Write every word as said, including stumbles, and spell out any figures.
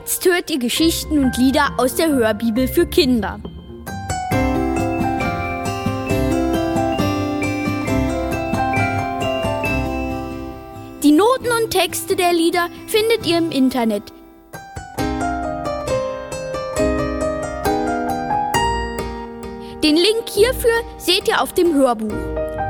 Jetzt hört ihr Geschichten und Lieder aus der Hörbibel für Kinder. Die Noten und Texte der Lieder findet ihr im Internet. Den Link hierfür seht ihr auf dem Hörbuch.